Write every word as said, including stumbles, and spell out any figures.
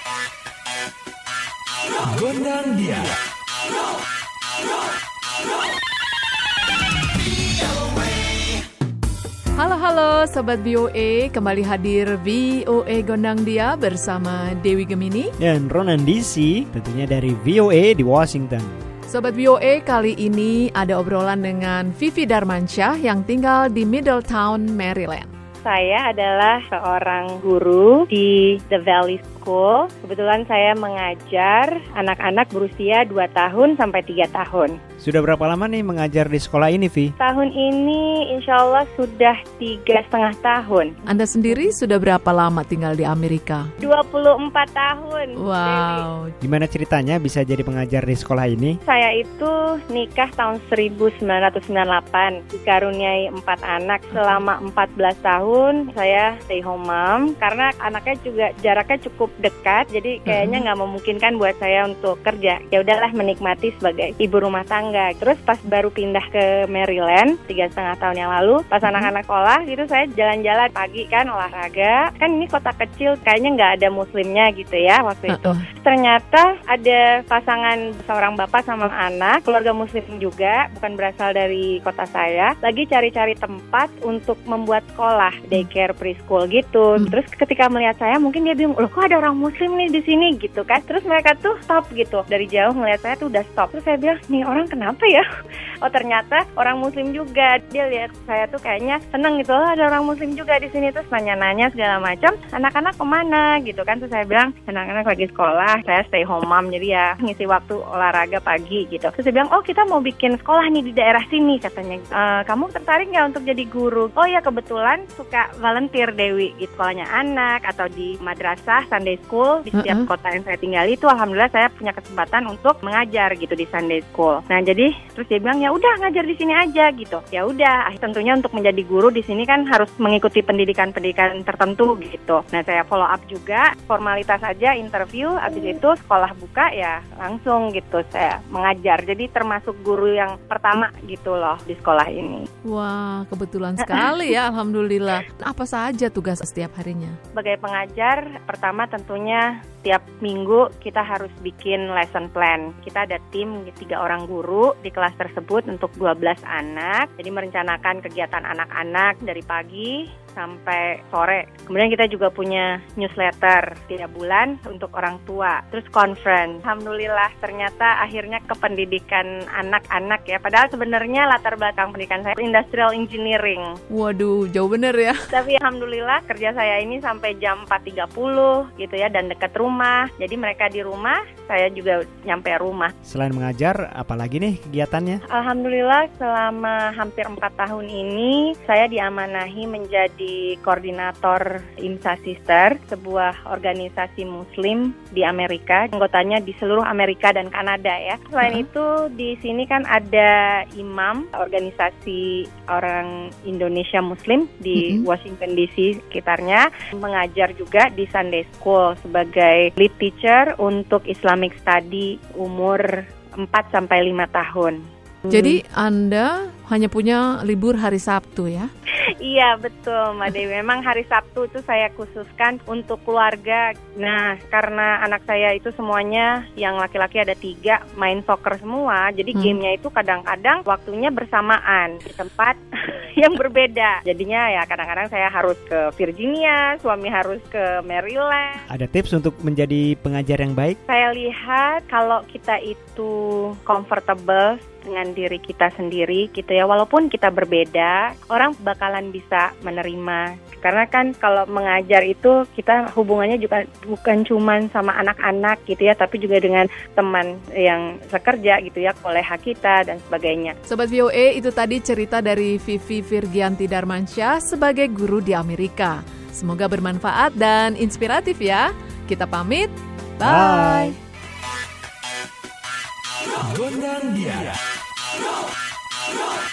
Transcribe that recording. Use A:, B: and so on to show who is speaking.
A: Gondang Dia.
B: Halo-halo Sobat V O A, kembali hadir V O A Gondang Dia bersama Dewi Gemini
C: dan Ronan D C, tentunya dari V O A di Washington.
B: Sobat V O A, kali ini ada obrolan dengan Vivi Darmansyah yang tinggal di Middletown, Maryland.
D: Saya adalah seorang guru di The Valley School. Kebetulan saya mengajar anak-anak berusia dua tahun sampai tiga tahun.
C: Sudah berapa lama nih mengajar di sekolah ini, Vi?
D: Tahun ini insya Allah sudah tiga setengah tahun.
B: Anda sendiri sudah berapa lama tinggal di Amerika?
D: dua puluh empat tahun.
B: Wow.
D: Dewi.
C: Gimana ceritanya bisa jadi pengajar di sekolah ini?
D: Saya itu nikah tahun seribu sembilan ratus sembilan puluh delapan. Dikaruniai empat anak. Selama empat belas tahun saya stay home mom. Karena anaknya juga jaraknya cukup dekat. Jadi kayaknya nggak memungkinkan buat saya untuk kerja. Ya udahlah, menikmati sebagai ibu rumah tangga. Terus pas baru pindah ke Maryland tiga setengah tahun yang lalu, pas anak-anak sekolah gitu saya jalan-jalan pagi kan, olahraga. Kan ini kota kecil, kayaknya nggak ada muslimnya gitu ya waktu itu. Uh-uh. Ternyata ada pasangan seorang bapak sama anak, keluarga muslim juga, bukan berasal dari kota saya, lagi cari-cari tempat untuk membuat sekolah, daycare, preschool gitu. Hmm. Terus ketika melihat saya, mungkin dia bingung, loh kok ada orang muslim nih di sini gitu kan. Terus mereka tuh stop gitu, dari jauh melihat saya tuh udah stop. Terus saya bilang, nih orang kenapa ya? Oh ternyata orang muslim juga. Dia lihat saya tuh kayaknya seneng gitu, oh, ada orang muslim juga di sini. Terus nanya-nanya segala macam, anak-anak kemana gitu kan. Terus saya bilang, anak-anak lagi sekolah, saya stay home mom, jadi ya ngisi waktu olahraga pagi gitu. Terus saya bilang, oh kita mau bikin sekolah nih di daerah sini katanya. E, kamu tertarik nggak untuk jadi guru? Oh ya kebetulan suka volunteer Dewi di sekolahnya anak atau di madrasah Sunday School di setiap uh-uh. kota yang saya tinggali itu. Alhamdulillah saya punya kesempatan untuk mengajar gitu di Sunday School. Nah jadi terus dia bilang, ya udah ngajar di sini aja gitu. Ya udah, tentunya untuk menjadi guru di sini kan harus mengikuti pendidikan-pendidikan tertentu gitu. Nah saya follow up juga, formalitas aja interview, abis itu sekolah buka ya langsung gitu saya mengajar. Jadi termasuk guru yang pertama gitu loh di sekolah ini.
B: Wah, kebetulan sekali ya, alhamdulillah. Apa saja tugas setiap harinya?
D: Sebagai pengajar, pertama tentunya tiap minggu kita harus bikin lesson plan. Kita ada tim tiga orang guru di kelas tersebut untuk dua belas anak. Jadi merencanakan kegiatan anak-anak dari pagi sampai sore. Kemudian kita juga punya newsletter tiap bulan untuk orang tua. Terus conference. Alhamdulillah ternyata akhirnya ke pendidikan anak-anak ya. Padahal sebenarnya latar belakang pendidikan saya industrial engineering.
B: Waduh, jauh bener ya.
D: Tapi alhamdulillah kerja saya ini sampai jam empat tiga puluh gitu ya, dan dekat rumah. Jadi mereka di rumah, saya juga nyampe rumah.
C: Selain mengajar, apalagi nih kegiatannya?
D: Alhamdulillah selama hampir empat tahun ini saya diamanahi menjadi koordinator IMSA Sister, sebuah organisasi muslim di Amerika. Anggotanya di seluruh Amerika dan Kanada ya. Selain uh-huh. itu di sini kan ada imam organisasi orang Indonesia Muslim di uh-huh. Washington D C sekitarnya, mengajar juga di Sunday School sebagai lead teacher untuk Islamic Study umur empat sampai lima tahun.
B: Jadi Anda hanya punya libur hari Sabtu ya?
D: Iya betul Mbak Dewi, memang hari Sabtu itu saya khususkan untuk keluarga. Nah karena anak saya itu semuanya yang laki-laki ada tiga main soccer semua, jadi hmm. gamenya itu kadang-kadang waktunya bersamaan di tempat yang berbeda. Jadinya ya kadang-kadang saya harus ke Virginia, suami harus ke Maryland.
C: Ada tips untuk menjadi pengajar yang baik?
D: Saya lihat kalau kita itu comfortable dengan diri kita sendiri gitu ya, walaupun kita berbeda, orang bakalan bisa menerima. Karena kan kalau mengajar itu kita hubungannya juga bukan cuma sama anak-anak gitu ya, tapi juga dengan teman yang sekerja gitu ya, kolega kita dan sebagainya.
B: Sobat V O A, itu tadi cerita dari Vivi Virgianti Darmansyah sebagai guru di Amerika. Semoga bermanfaat dan inspiratif ya. Kita pamit. Bye. Bye.
A: Gondang Dia.